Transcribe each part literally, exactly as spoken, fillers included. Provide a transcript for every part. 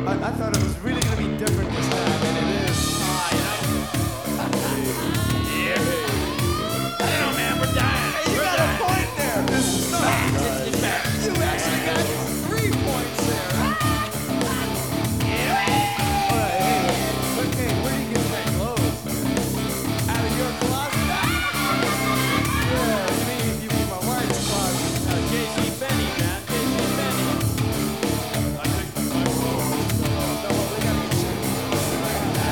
I thought it was really gonna be different this time, and it is. Ah, you know. Yeah. I don't know, man. We're dying. Hey, you We're got dying. a point there. This is not. It's, it's back. You actually got three points there. Yeah. All right, hey, okay, where do you get that clothes? Out of your closet? Yeah, you mean you mean my wife's closet? Uh, J C Penney, man. J C Penney. I think my clothes. No, well, we gotta get you.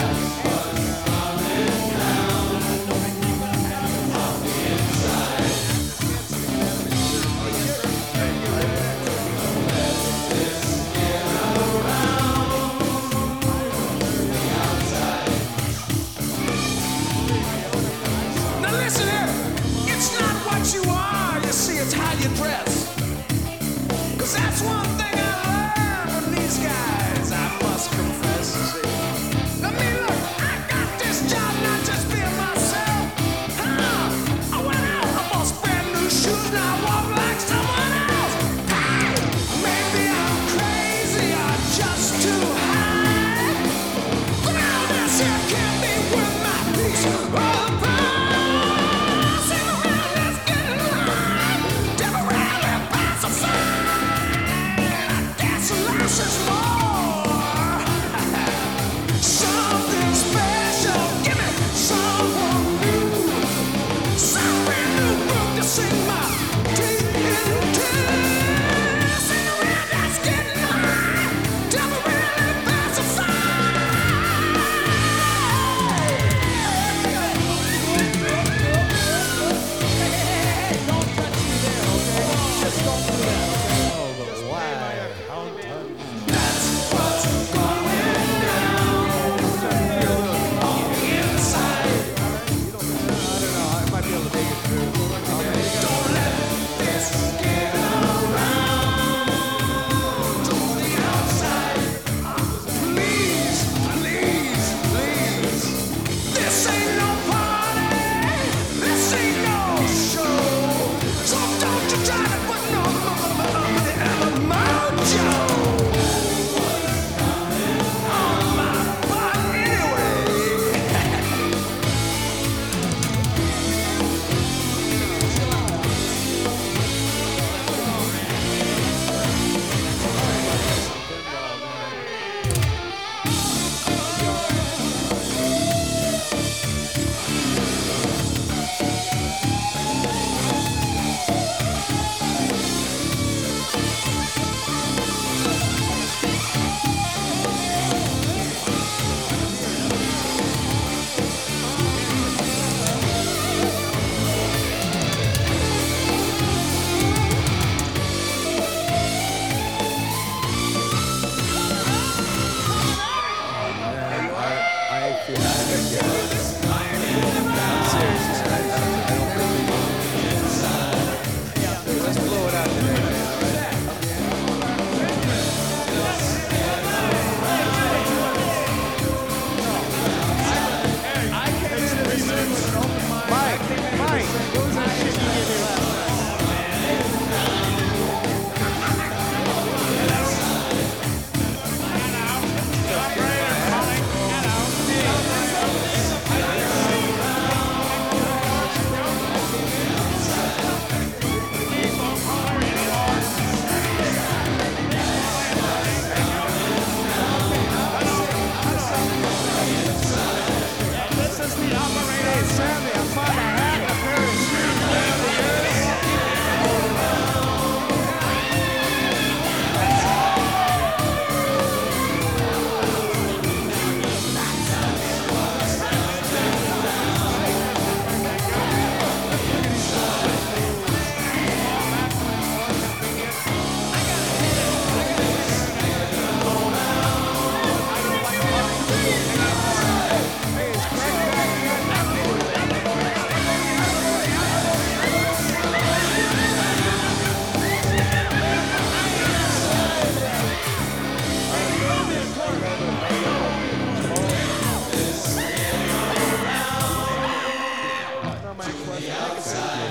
Now listen here, it's not what you are, you see, it's how you dress. Cause that's one thing I learned from these guys, I must confess, you see. Now me, look, I got this job not just being myself. Huh? I went out, I bought brand new shoes, now I walk like someone else. Hey, maybe I'm crazy or just too high. But now this here can't be worth my peace of mind. Sing around, let's get it live. Temporarily pass a sign. I guess less is more. Something special, give me someone new. Some brand new book to sing my deep into. Sing around, let's get it live. Temporarily pass a sign. Please, please, please. This ain't no party. This ain't no show. So don't you try to put no mojo on my butt anyway. Let's blow it out today. I came into this thing with an open mind. Mike, Mike, what was that shit you did here last night? This is the operator. Hey, Sammy, I found a hat and a pair of shoes. Outside.